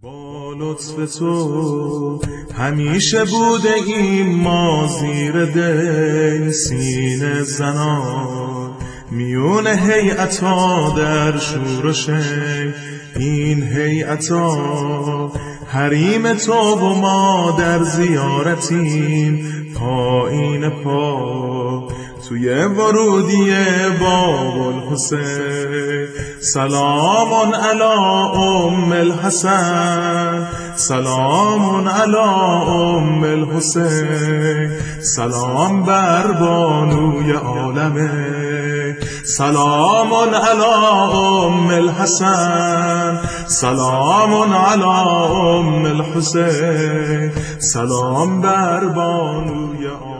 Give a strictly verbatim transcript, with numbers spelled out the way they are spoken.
با لطف تو همیشه بوده این ما زیر دل سینه زنان، میون هیئتا در شورش این هیئتا، حریم تو و ما در زیارتیم پایین پا توی ورودی باب الحسین. سلام علی ام الحسن، سلام علی ام الحسین، سلام بر بانوی عالمه. سلام علی ام الحسن، سلام علی ام الحسین، سلام بر بانوی عالمه.